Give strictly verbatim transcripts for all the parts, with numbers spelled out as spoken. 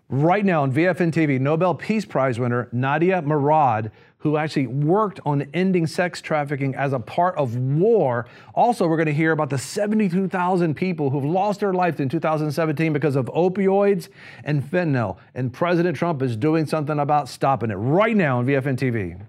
Right now on V F N T V, Nobel Peace Prize winner Nadia Murad, who actually worked on ending sex trafficking as a part of war. Also, we're going to hear about the seventy-two thousand people who've lost their life in two thousand seventeen because of opioids and fentanyl. And President Trump is doing something about stopping it right now on V F N T V.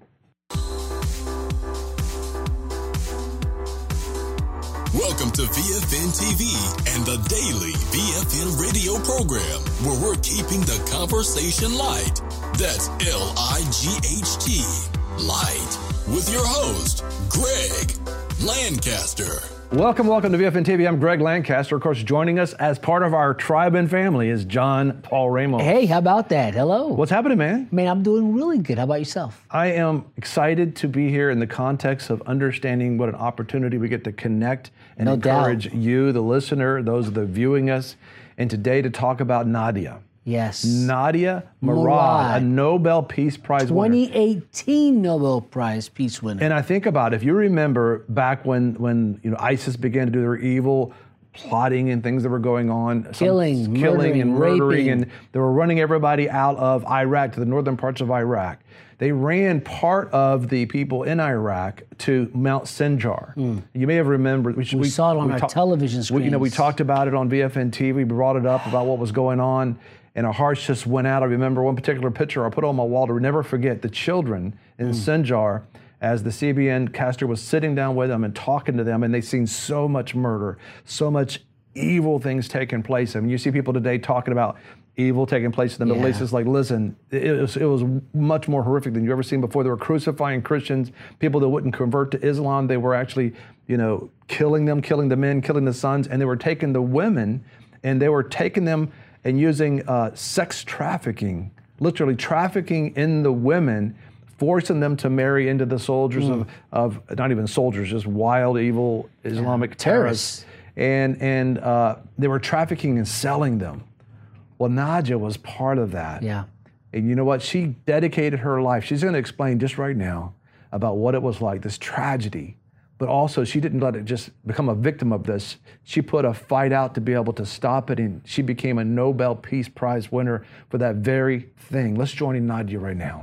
Welcome to V F N T V and the daily V F N radio program, where we're keeping the conversation light. That's L I G H T, light, with your host, Greg Lancaster. Welcome, welcome to V F N T V. I'm Greg Lancaster. Of course, joining us as part of our tribe and family is John Paul Ramos. Hey, how about that? Hello. What's happening, man? Man, I'm doing really good. How about yourself? I am excited to be here in the context of understanding what an opportunity we get to connect and No encourage doubt. you, the listener, those that are viewing us, and today to talk about Nadia. Yes. Nadia Murad, Murad. a Nobel Peace Prize winner. twenty eighteen Nobel Prize Peace winner. And I think about it, if you remember back when, when you know ISIS began to do their evil plotting and things that were going on. some Killing, killing murdering, and murdering, raping. and they were running everybody out of Iraq to the northern parts of Iraq. They ran part of the people in Iraq to Mount Sinjar. You may have remembered. We saw it on our television We, you know, we screens. talked about it on V F N T V. We brought it up about what was going on, and our hearts just went out. I remember one particular picture I put on my wall to never forget the children in Sinjar as the C B N caster was sitting down with them and talking to them, and they've seen so much murder, so much evil things taking place. I mean, you see people today talking about evil taking place in the Middle Yeah. East. It's like, listen, it was, it was much more horrific than you've ever seen before. They were crucifying Christians, people that wouldn't convert to Islam. They were actually, you know, killing them, killing the men, killing the sons, and they were taking the women, and they were taking them and using uh, sex trafficking, literally trafficking in the women, forcing them to marry into the soldiers Mm. of, of, not even soldiers, just wild, evil Islamic terrorists. Terrorists. And, and uh, they were trafficking and selling them. Well, Nadia was part of that. Yeah. And you know what? She dedicated her life. She's going to explain just right now about what it was like, this tragedy. But also, she didn't let it just become a victim of this. She put a fight out to be able to stop it, and she became a Nobel Peace Prize winner for that very thing. Let's join in Nadia right now.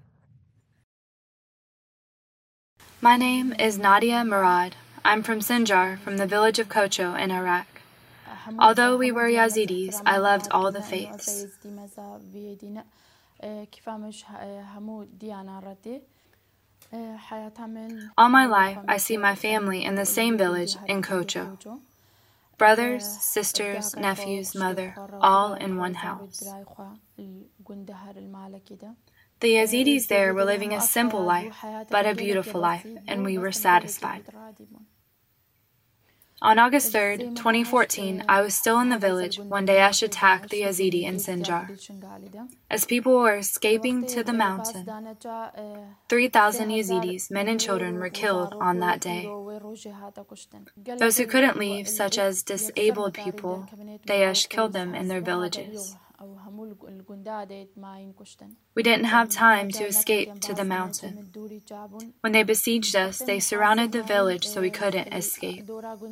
My name is Nadia Murad. I'm from Sinjar, from the village of Kocho in Iraq. Although we were Yazidis, I loved all the faiths. All my life, I see my family in the same village in Kocho. Brothers, sisters, nephews, mother, all in one house. The Yazidis there were living a simple life, but a beautiful life, and we were satisfied. On August third, twenty fourteen, I was still in the village when Daesh attacked the Yazidi in Sinjar. As people were escaping to the mountain, three thousand Yazidis, men and children, were killed on that day. Those who couldn't leave, such as disabled people, Daesh killed them in their villages. We didn't have time to escape to the mountain. When they besieged us, they surrounded the village so we couldn't escape.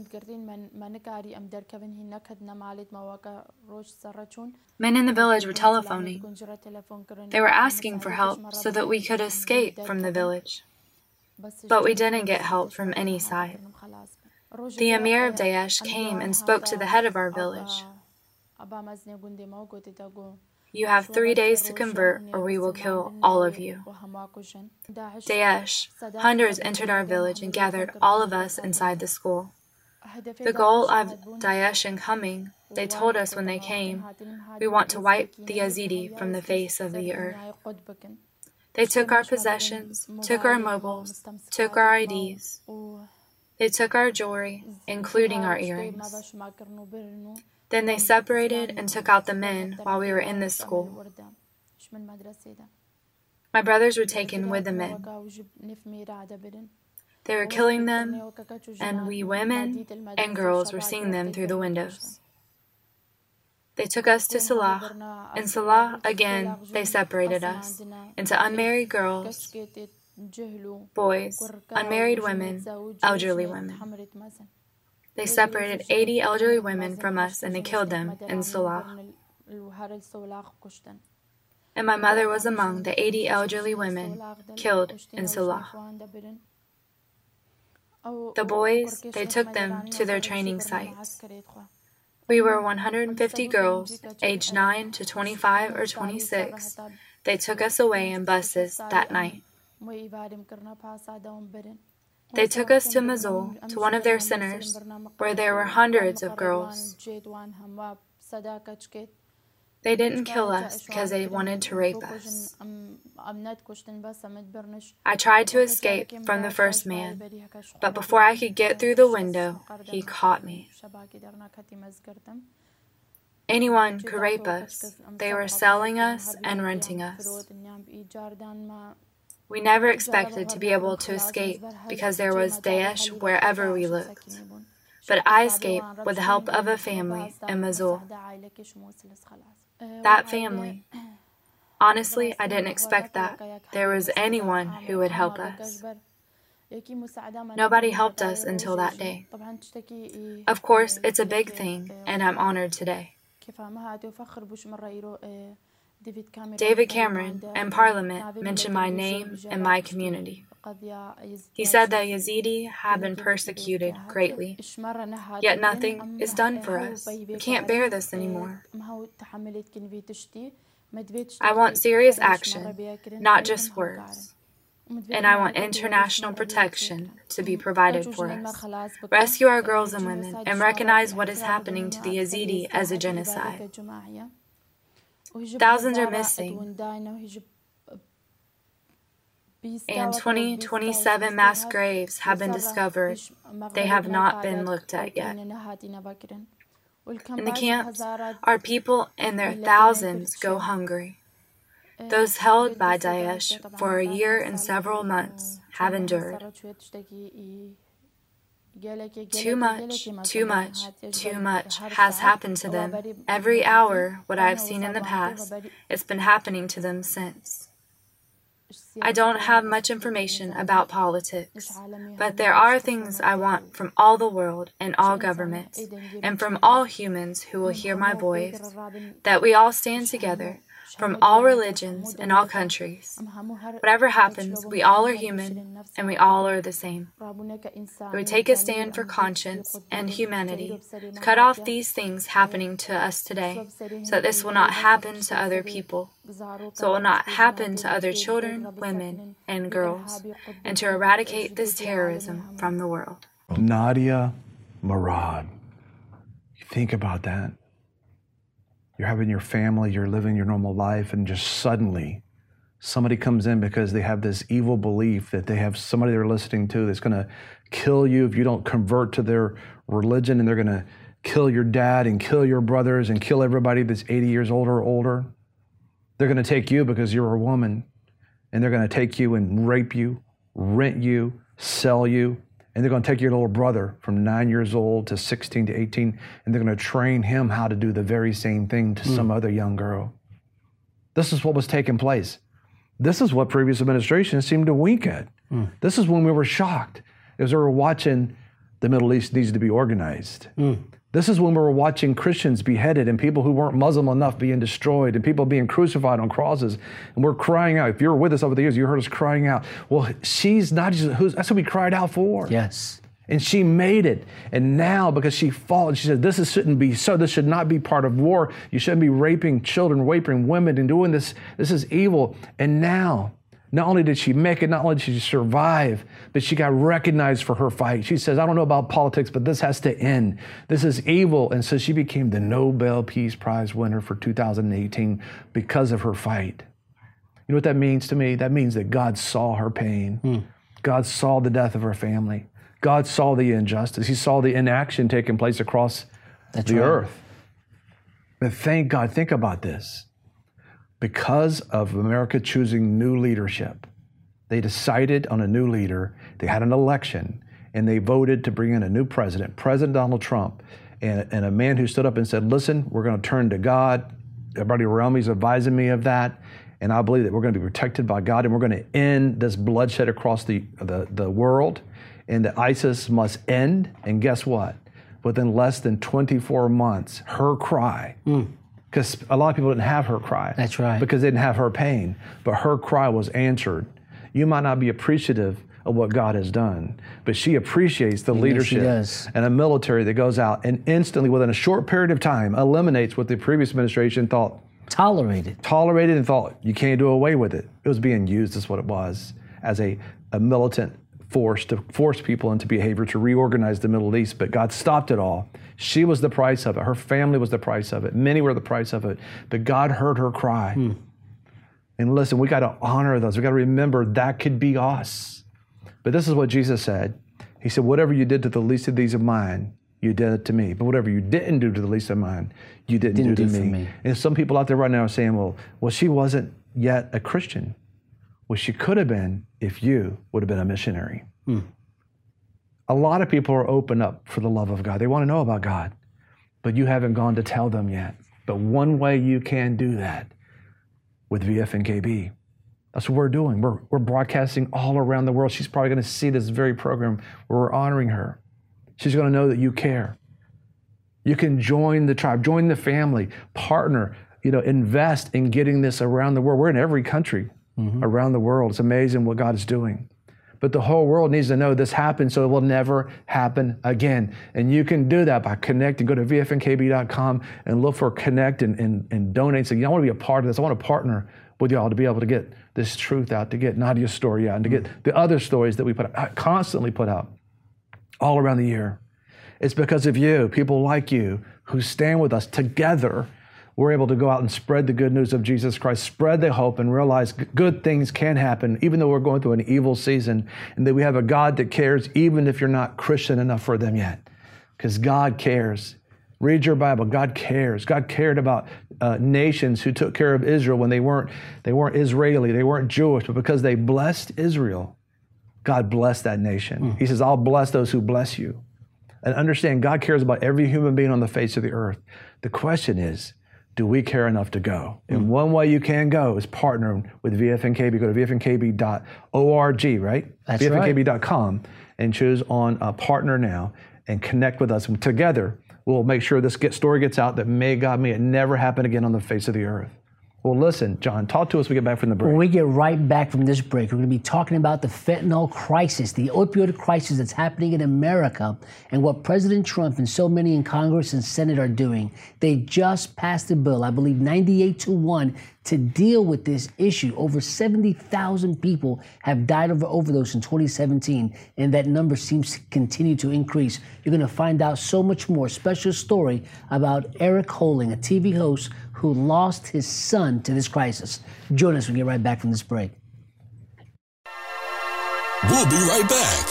Men in the village were telephoning. They were asking for help so that we could escape from the village. But we didn't get help from any side. The Emir of Daesh came and spoke to the head of our village. You have three days to convert, or we will kill all of you. Daesh, hundreds entered our village and gathered all of us inside the school. The goal of Daesh in coming, they told us when they came, we want to wipe the Yazidi from the face of the earth. They took our possessions, took our mobiles, took our I Ds. They took our jewelry, including our earrings. Then they separated and took out the men while we were in this school. My brothers were taken with the men. They were killing them, and we women and girls were seeing them through the windows. They took us to Salah. In Salah, again, they separated us into unmarried girls, boys, unmarried women, elderly women. They separated eighty elderly women from us and they killed them in Salah. And my mother was among the eighty elderly women killed in Salah. The boys, they took them to their training sites. We were one hundred fifty girls, aged nine to twenty-five or twenty-six. They took us away in buses that night. They took us to Mosul, to one of their centers, where there were hundreds of girls. They didn't kill us because they wanted to rape us. I tried to escape from the first man, but before I could get through the window, he caught me. Anyone could rape us. They were selling us and renting us. We never expected to be able to escape because there was Daesh wherever we looked. But I escaped with the help of a family in Mosul. That family. Honestly, I didn't expect that there was anyone who would help us. Nobody helped us until that day. Of course, it's a big thing, and I'm honored today. David Cameron in Parliament mentioned my name and my community. He said that Yazidi have been persecuted greatly, yet nothing is done for us. We can't bear this anymore. I want serious action, not just words. And I want international protection to be provided for us. Rescue our girls and women and recognize what is happening to the Yazidi as a genocide. Thousands are missing, and twenty twenty-seven mass graves have been discovered. They have not been looked at yet. In the camps, our people in their thousands go hungry. Those held by Daesh for a year and several months have endured. Too much, too much, too much has happened to them. Every hour, what I have seen in the past, it's been happening to them since. I don't have much information about politics, but there are things I want from all the world and all governments, and from all humans who will hear my voice, that we all stand together, from all religions and all countries. Whatever happens, we all are human, and we all are the same. We take a stand for conscience and humanity, to cut off these things happening to us today, so that this will not happen to other people, so it will not happen to other children, women, and girls, and to eradicate this terrorism from the world. Nadia Murad. You think about that. You're having your family, you're living your normal life, and just suddenly somebody comes in because they have this evil belief that they have somebody they're listening to that's going to kill you if you don't convert to their religion, and they're going to kill your dad and kill your brothers and kill everybody that's eighty years old or older. They're going to take you because you're a woman, and they're going to take you and rape you, rent you, sell you. And they're going to take your little brother from nine years old to sixteen to eighteen, and they're going to train him how to do the very same thing to mm. some other young girl. This is what was taking place. This is what previous administrations seemed to wink at. Mm. This is when we were shocked, as we were watching the Middle East needs to be organized. Mm. This is when we were watching Christians beheaded and people who weren't Muslim enough being destroyed and people being crucified on crosses. And we're crying out. If you were with us over the years, you heard us crying out. Well, she's not just, who's, that's what we cried out for. Yes. And she made it. And now, because she fought, she said, this is, shouldn't be so. This should not be part of war. You shouldn't be raping children, raping women and doing this. This is evil. And now, not only did she make it, not only did she survive, but she got recognized for her fight. She says, I don't know about politics, but this has to end. This is evil. And so she became the Nobel Peace Prize winner for two thousand eighteen because of her fight. You know what that means to me? That means that God saw her pain. Mm. God saw the death of her family. God saw the injustice. He saw the inaction taking place across That's the right. earth. But thank God, think about this. Because of America choosing new leadership, they decided on a new leader. They had an election, and they voted to bring in a new president, President Donald Trump, and, and a man who stood up and said, listen, we're going to turn to God. Everybody around me is advising me of that, and I believe that we're going to be protected by God, and we're going to end this bloodshed across the, the, the world, and that ISIS must end. And guess what? Within less than twenty-four months, her cry mm. Because a lot of people didn't have her cry. That's right. Because they didn't have her pain. But her cry was answered. You might not be appreciative of what God has done, but she appreciates the Yes, leadership she does. and a military that goes out and instantly, within a short period of time, eliminates what the previous administration thought Tolerated. tolerated and thought you can't do away with it. It was being used as what it was, as a, a militant force to force people into behavior to reorganize the Middle East. But God stopped it all. She was the price of it. Her family was the price of it. Many were the price of it. But God heard her cry. Hmm. And listen, we got to honor those. We got to remember that could be us. But this is what Jesus said. He said, whatever you did to the least of these of mine, you did it to me. But whatever you didn't do to the least of mine, you didn't, didn't do to do me. me. And some people out there right now are saying, well, well, she wasn't yet a Christian. Well, she could have been if you would have been a missionary. Hmm. A lot of people are open up for the love of God. They want to know about God, but you haven't gone to tell them yet. But one way you can do that with V F N K B. That's what we're doing. We're, we're broadcasting all around the world. She's probably going to see this very program where we're honoring her. She's going to know that you care. You can join the tribe, join the family, partner, you know, invest in getting this around the world. We're in every country mm-hmm. around the world. It's amazing what God is doing. But the whole world needs to know this happened, so it will never happen again. And you can do that by connecting. Go to V F N K B dot com and look for connect and, and, and donate. Say, I want to be a part of this. I want to partner with y'all to be able to get this truth out, to get Nadia's story out, and to get the other stories that we put out, constantly put out all around the year. It's because of you, people like you, who stand with us together. We're able to go out and spread the good news of Jesus Christ, spread the hope, and realize good things can happen, even though we're going through an evil season, and that we have a God that cares, even if you're not Christian enough for them yet, because God cares. Read your Bible. God cares. God cared about uh, nations who took care of Israel when they weren't, they weren't Israeli, they weren't Jewish, but because they blessed Israel, God blessed that nation. Mm. He says, I'll bless those who bless you. And understand, God cares about every human being on the face of the earth. The question is, do we care enough to go? Mm. And one way you can go is partnering with V F N K B. Go to V F N K B dot org, right? That's V F N K B right. dot com and choose on uh, Partner Now and connect with us. And together, we'll make sure this get, story gets out that may God, may it never happen again on the face of the earth. Well, listen, John, talk to us when we get back from the break. When we get right back from this break, we're going to be talking about the fentanyl crisis, the opioid crisis that's happening in America, and what President Trump and so many in Congress and Senate are doing. They just passed a bill, I believe ninety-eight to one, to deal with this issue. Over seventy thousand people have died of overdose in twenty seventeen, and that number seems to continue to increase. You're going to find out so much more. Special story about Eric Holing, a T V host who lost his son to this crisis. Join us when we get right back from this break. We'll be right back.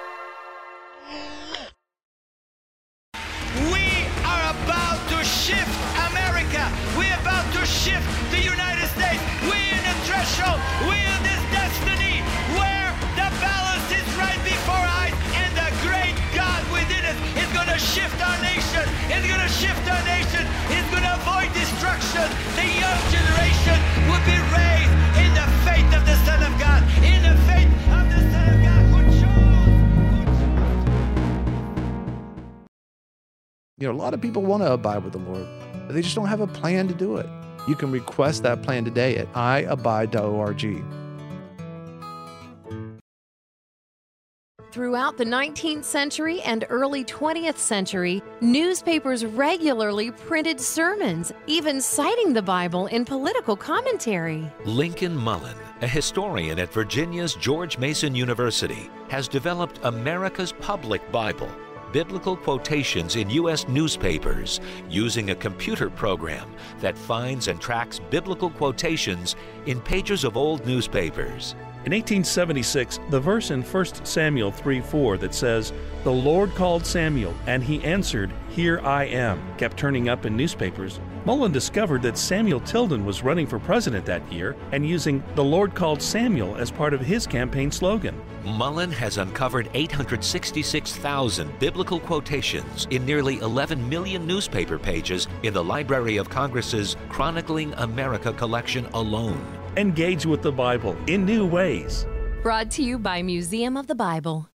We are about to shift America. We're about to shift the United States. We're in a threshold. We're in this destiny where the balance is right before our eyes, and the great God within us is going to shift our nation. It's going to shift our nation. It's going to avoid destruction. The young generation will be raised in the faith of the Son of God, in the faith of the Son of God who chose. You know, a lot of people want to abide with the Lord, but they just don't have a plan to do it. You can request that plan today at i abide dot org. Throughout the nineteenth century and early twentieth century, newspapers regularly printed sermons, even citing the Bible in political commentary. Lincoln Mullen, a historian at Virginia's George Mason University, has developed America's Public Bible, biblical quotations in U S newspapers, using a computer program that finds and tracks biblical quotations in pages of old newspapers. In eighteen seventy-six, the verse in First Samuel three four that says, "The Lord called Samuel, and he answered, 'Here I am,' kept turning up in newspapers. Mullen discovered that Samuel Tilden was running for president that year and using 'The Lord called Samuel' as part of his campaign slogan. Mullen has uncovered eight hundred sixty-six thousand biblical quotations in nearly eleven million newspaper pages in the Library of Congress's Chronicling America collection alone. Engage with the Bible in new ways. Brought to you by Museum of the Bible.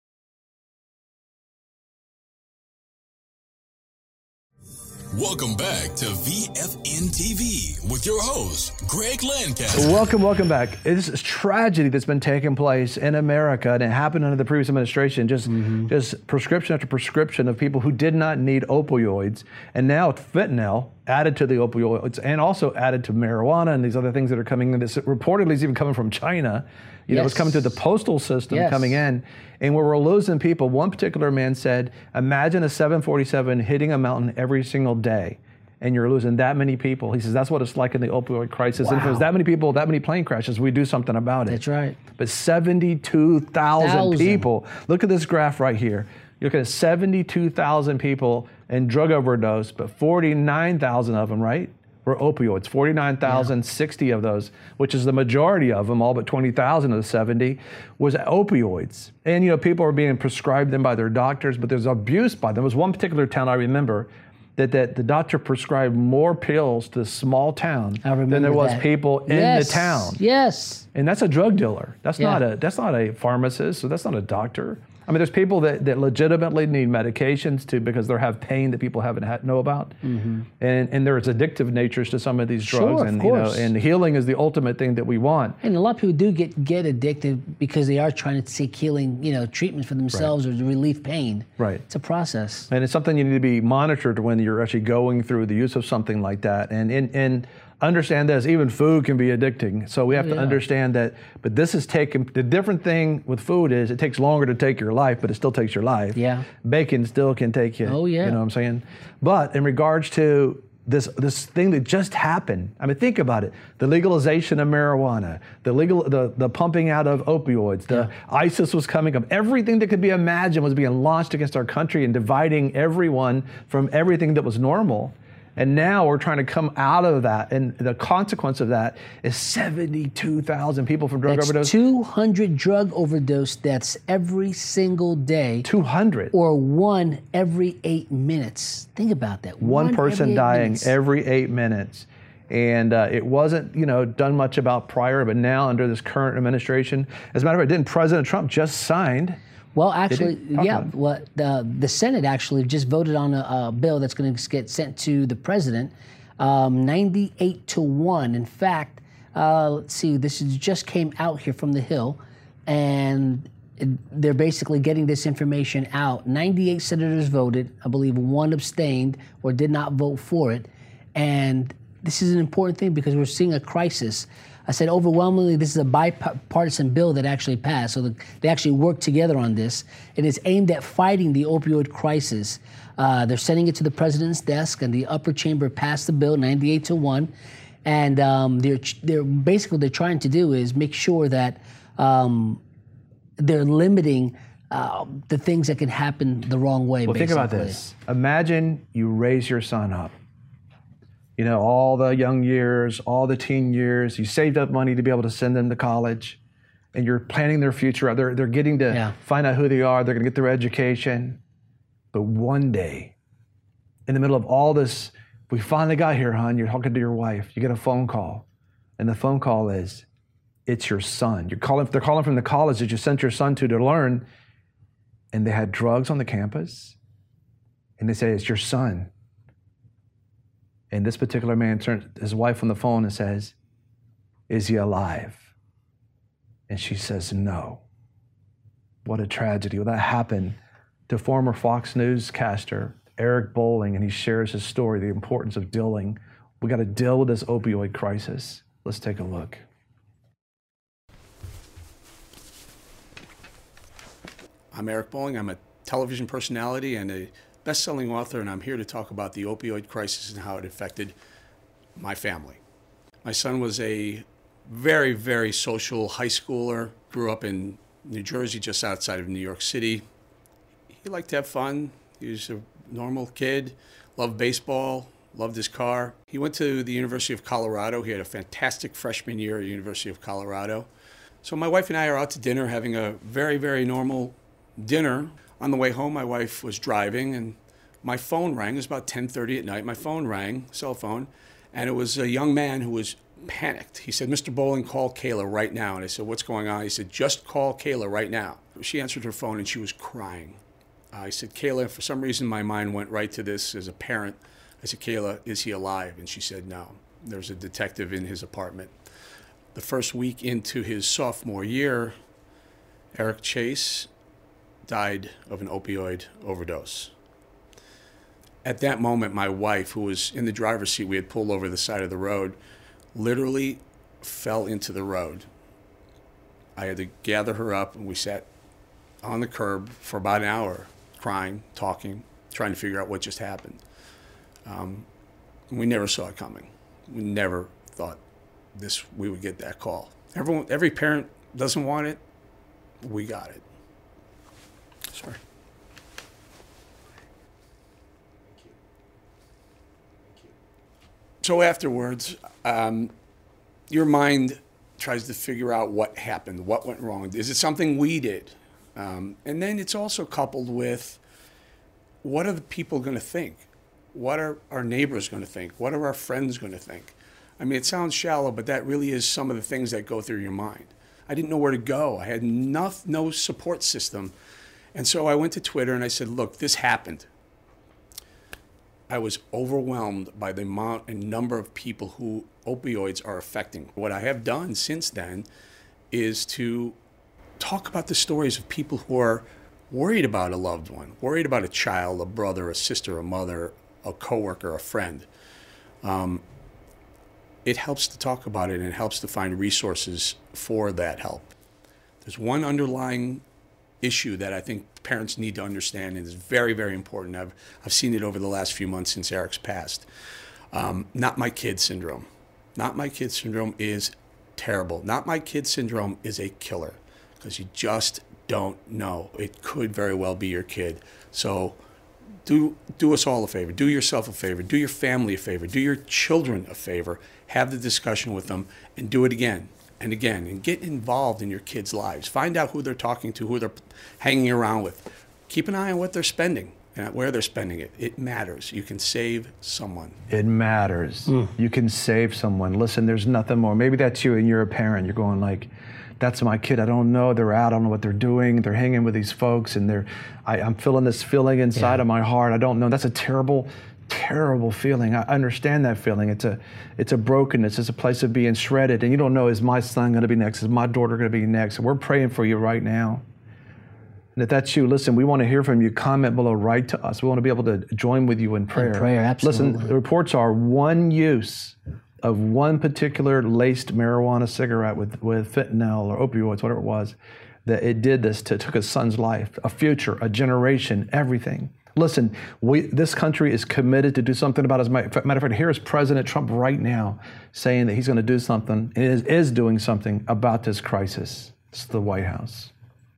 Welcome back to V F N T V with your host, Greg Lancaster. Welcome, welcome back. This is tragedy that's been taking place in America, and it happened under the previous administration. Just, mm-hmm. just prescription after prescription of people who did not need opioids, and now fentanyl added to the opioids, and also added to marijuana and these other things that are coming in. This reportedly is even coming from China. You know, yes. It's coming through the postal system, yes. coming in, and where we're losing people. One particular man said, imagine a seven forty-seven hitting a mountain every single day, and you're losing that many people. He says that's what it's like in the opioid crisis. Wow. And if there's that many people, that many plane crashes, we do something about it. That's right. But seventy-two thousand people. Look at this graph right here. You look at seventy-two thousand people in drug overdose, but forty-nine thousand of them, right, were opioids. forty-nine thousand, yeah. sixty of those, which is the majority of them, all but twenty thousand of the seventy, was opioids. And, you know, people are being prescribed them by their doctors, but there's abuse by them. There was one particular town I remember that, that the doctor prescribed more pills to this small town than there was that. people in yes. the town. Yes. And that's a drug dealer. That's yeah. not a that's not a pharmacist, so that's not a doctor. I mean, there's people that, that legitimately need medications to because they have pain that people haven't had, know about, mm-hmm. and and there's addictive natures to some of these drugs, sure, and of you know, course. and healing is the ultimate thing that we want. And a lot of people do get get addicted because they are trying to seek healing, you know, treatment for themselves right. or to relieve pain. Right. It's a process, and it's something you need to be monitored when you're actually going through the use of something like that, and and and. Understand this, even food can be addicting. So we have yeah. to understand that, but this is taking, the different thing with food is it takes longer to take your life, but it still takes your life. Yeah. Bacon still can take you. Oh, yeah. You know what I'm saying? But in regards to this this thing that just happened, I mean, think about it. The legalization of marijuana, the legal, the, the pumping out of opioids, the yeah. ISIS was coming up. Everything that could be imagined was being launched against our country and dividing everyone from everything that was normal. And now we're trying to come out of that, and the consequence of that is seventy-two thousand people from drug That's overdose. two hundred drug overdose deaths every single day. two hundred. Or one every eight minutes. Think about that. One, one person every dying minutes. every eight minutes. And uh, it wasn't, you know, done much about prior, but now under this current administration, as a matter of fact, didn't President Trump just signed? Well, actually, yeah. Well, the the Senate actually just voted on a, a bill that's going to get sent to the president, um, ninety-eight to one. In fact, uh, let's see, this is, just came out here from the Hill, and it, they're basically getting this information out. ninety-eight senators voted. I believe one abstained or did not vote for it, and this is an important thing because we're seeing a crisis. I said overwhelmingly this is a bipartisan bill that actually passed, so the, they actually worked together on this. It is aimed at fighting the opioid crisis. Uh, they're sending it to the president's desk, and the upper chamber passed the bill ninety-eight to one. And um, they're they're basically what they're trying to do is make sure that um, they're limiting uh, the things that can happen the wrong way. Well, basically. think about this. Imagine you raise your son up. You know, all the young years, all the teen years, you saved up money to be able to send them to college, and you're planning their future. They're, they're getting to yeah. find out who they are. They're going to get their education. But one day, in the middle of all this, we finally got here, hon. You're talking to your wife. You get a phone call, and the phone call is, it's your son. You're calling. They're calling from the college that you sent your son to to learn, and they had drugs on the campus, and they say, it's your son. And this particular man turns his wife on the phone and says, is he alive? And she says, no. What a tragedy. Well, that happened to former Fox newscaster Eric Bolling, and he shares his story, the importance of dealing. We got to deal with this opioid crisis. Let's take a look. I'm Eric Bolling. I'm a television personality and a best-selling author, and I'm here to talk about the opioid crisis and how it affected my family. My son was a very, very social high schooler, grew up in New Jersey, just outside of New York City. He liked to have fun. He was a normal kid, loved baseball, loved his car. He went to the University of Colorado. He had a fantastic freshman year at the University of Colorado. So my wife and I are out to dinner, having a very, very normal dinner. On the way home, my wife was driving, and my phone rang. It was about ten thirty at night. My phone rang, cell phone, and it was a young man who was panicked. He said, Mister Bolling, call Kayla right now. And I said, what's going on? He said, just call Kayla right now. She answered her phone, and she was crying. Uh, I said, Kayla, for some reason, my mind went right to this as a parent. I said, Kayla, is he alive? And she said, no. There's a detective in his apartment. The first week into his sophomore year, Eric Chase died of an opioid overdose. At that moment, my wife, who was in the driver's seat, we had pulled over the side of the road, literally fell into the road. I had to gather her up, and we sat on the curb for about an hour, crying, talking, trying to figure out what just happened. Um, we never saw it coming. We never thought this we would get that call. Everyone, every parent doesn't want it. We got it. Sorry. So afterwards, um, your mind tries to figure out what happened, what went wrong. Is it something we did? Um, and then it's also coupled with, what are the people going to think? What are our neighbors going to think? What are our friends going to think? I mean, it sounds shallow, but that really is some of the things that go through your mind. I didn't know where to go. I had no, no support system. And so I went to Twitter and I said, look, this happened. I was overwhelmed by the amount and number of people who opioids are affecting. What I have done since then is to talk about the stories of people who are worried about a loved one, worried about a child, a brother, a sister, a mother, a coworker, a friend. Um, it helps to talk about it, and it helps to find resources for that help. There's one underlying issue that I think parents need to understand, and is very, very important. I've, I've seen it over the last few months since Eric's passed. Um, not my kid syndrome. Not my kid syndrome is terrible. Not my kid syndrome is a killer, because you just don't know. It could very well be your kid. So do, do us all a favor. Do yourself a favor. Do your family a favor. Do your children a favor. Have the discussion with them, and do it again and again, and get involved in your kids' lives. Find out who they're talking to, who they're hanging around with. Keep an eye on what they're spending and where they're spending it. It matters. You can save someone. It matters. Mm. You can save someone. Listen, there's nothing more. Maybe that's you and you're a parent. You're going like, that's my kid. I don't know. They're out. I don't know what they're doing. They're hanging with these folks, and they're. I, I'm feeling this feeling inside yeah. of my heart. I don't know. That's a terrible, terrible feeling. I understand that feeling. It's a, it's a brokenness. It's a place of being shredded, and you don't know, is my son going to be next? Is my daughter going to be next? And we're praying for you right now. And if that's you, listen, we want to hear from you. Comment below, write to us. We want to be able to join with you in prayer. In prayer, absolutely. Listen, the reports are one use of one particular laced marijuana cigarette with, with fentanyl or opioids, whatever it was, that it did this to, took a son's life, a future, a generation, everything. Listen, we, this country is committed to do something about it. As a matter of fact, here is President Trump right now saying that he's going to do something, and is, is doing something about this crisis. It's the White House.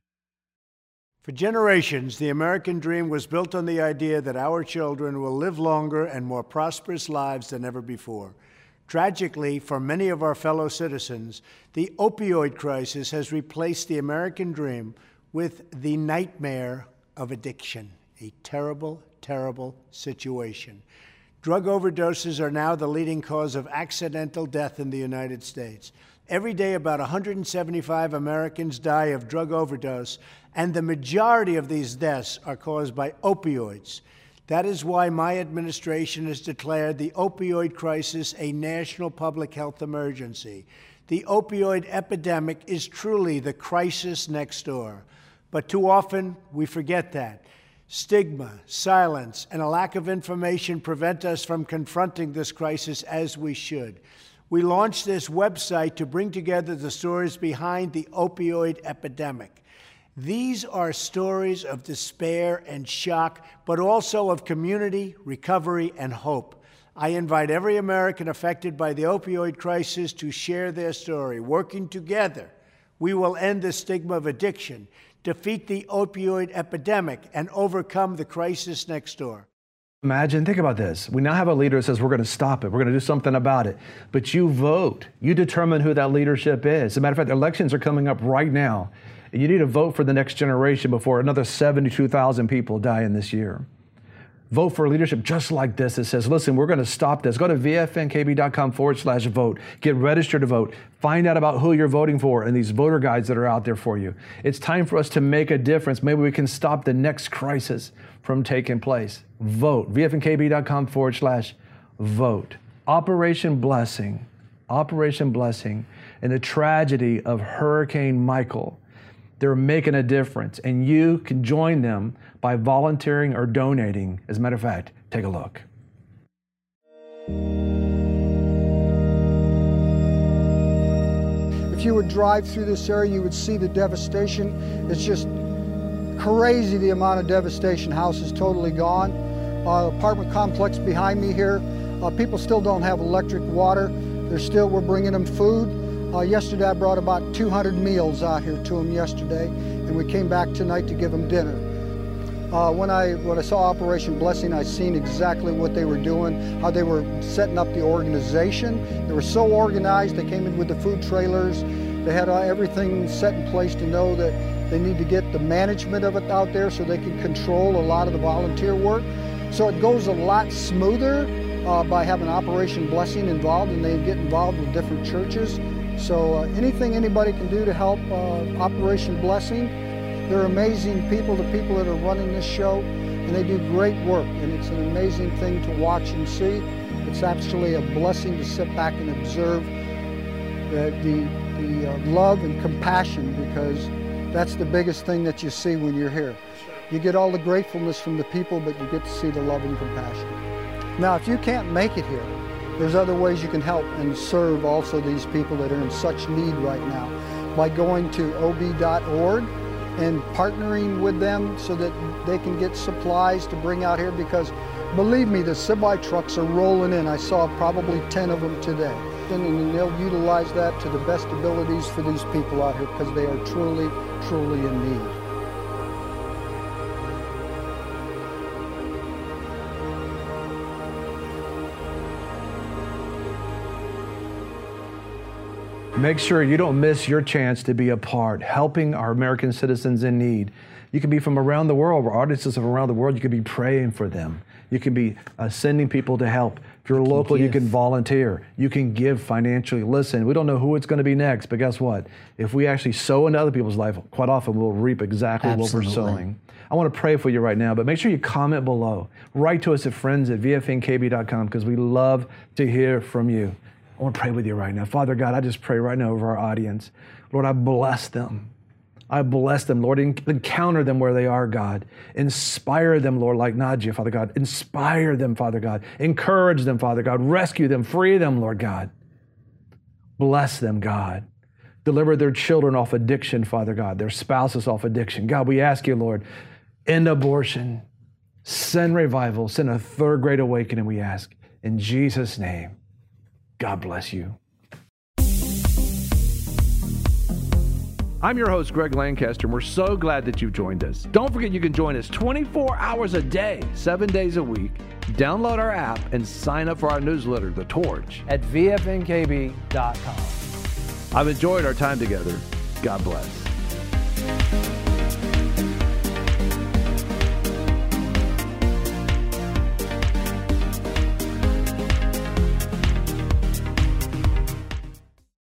For generations, the American dream was built on the idea that our children will live longer and more prosperous lives than ever before. Tragically, for many of our fellow citizens, the opioid crisis has replaced the American dream with the nightmare of addiction. A terrible, terrible situation. Drug overdoses are now the leading cause of accidental death in the United States. Every day, about one hundred seventy-five Americans die of drug overdose, and the majority of these deaths are caused by opioids. That is why my administration has declared the opioid crisis a national public health emergency. The opioid epidemic is truly the crisis next door. But too often, we forget that. Stigma, silence, and a lack of information prevent us from confronting this crisis as we should. We launched this website to bring together the stories behind the opioid epidemic. These are stories of despair and shock, but also of community, recovery, and hope. I invite every American affected by the opioid crisis to share their story. Working together, we will end the stigma of addiction, defeat the opioid epidemic, and overcome the crisis next door. Imagine, think about this. We now have a leader that says we're going to stop it. We're going to do something about it. But you vote. You determine who that leadership is. As a matter of fact, elections are coming up right now. You need to vote for the next generation before another seventy-two thousand people die in this year. vote for leadership just like this. It says, listen, we're going to stop this. Go to vfnkb.com forward slash vote. Get registered to vote. Find out about who you're voting for and these voter guides that are out there for you. It's time for us to make a difference. Maybe we can stop the next crisis from taking place. Vote. vfnkb.com forward slash vote. Operation Blessing. Operation Blessing. And the tragedy of Hurricane Michael. They're making a difference, and you can join them by volunteering or donating. As a matter of fact, take a look. If you would drive through this area, you would see the devastation. It's just crazy the amount of devastation. House is totally gone. Uh, apartment complex behind me here, uh, people still don't have electric, water. They're still, we're bringing them food. Uh, yesterday I brought about two hundred meals out here to them yesterday, and we came back tonight to give them dinner. Uh, when I when I saw Operation Blessing, I seen exactly what they were doing, how they were setting up the organization. They were so organized. They came in with the food trailers. They had uh, everything set in place to know that they need to get the management of it out there so they can control a lot of the volunteer work. So it goes a lot smoother uh, by having Operation Blessing involved, and they get involved with different churches. So uh, anything anybody can do to help uh, Operation Blessing. They're amazing people, the people that are running this show, and they do great work, and it's an amazing thing to watch and see. It's actually a blessing to sit back and observe the, the, the uh, love and compassion, because that's the biggest thing that you see when you're here. You get all the gratefulness from the people, but you get to see the love and compassion. Now, if you can't make it here, there's other ways you can help and serve also these people that are in such need right now by going to O B dot org and partnering with them so that they can get supplies to bring out here, because believe me, the semi-trucks are rolling in. I saw probably ten of them today. And they'll utilize that to the best abilities for these people out here, because they are truly, truly in need. Make sure you don't miss your chance to be a part, helping our American citizens in need. You can be from around the world, or audiences from around the world. You can be praying for them. You can be uh, sending people to help. If you're local, you can volunteer. You can give financially. Listen, we don't know who it's going to be next, but guess what? If we actually sow into other people's life, quite often we'll reap exactly Absolutely. what we're sowing. I want to pray for you right now, but make sure you comment below. Write to us at friends at v f n k b dot com, because we love to hear from you. I want to pray with you right now. Father God, I just pray right now over our audience. Lord, I bless them. I bless them, Lord. Encounter them where they are, God. Inspire them, Lord, like Nadia, Father God. Inspire them, Father God. Encourage them, Father God. Rescue them. Free them, Lord God. Bless them, God. Deliver their children off addiction, Father God. Their spouses off addiction. God, we ask you, Lord, end abortion. Send revival. Send a third great awakening, we ask. In Jesus' name. God bless you. I'm your host, Greg Lancaster, and we're so glad that you've joined us. Don't forget you can join us twenty-four hours a day, seven days a week. Download our app and sign up for our newsletter, The Torch, at v f n k b dot com. I've enjoyed our time together. God bless.